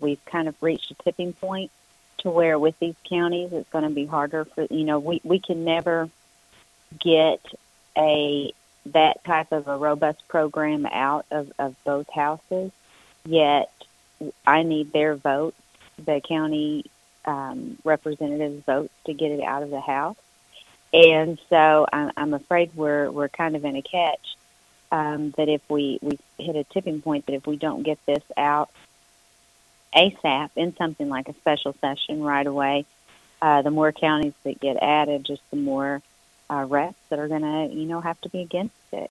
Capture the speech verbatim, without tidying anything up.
we've kind of reached a tipping point to where with these counties it's going to be harder for, you know, we, we can never get a that type of a robust program out of, of both houses, yet I need their votes, the county um, representatives' votes to get it out of the House. And so I'm, I'm afraid we're we're kind of in a catch um, that if we, we hit a tipping point, that if we don't get this out ASAP in something like a special session right away, uh, the more counties that get added, just the more uh, reps that are going to, you know, have to be against it.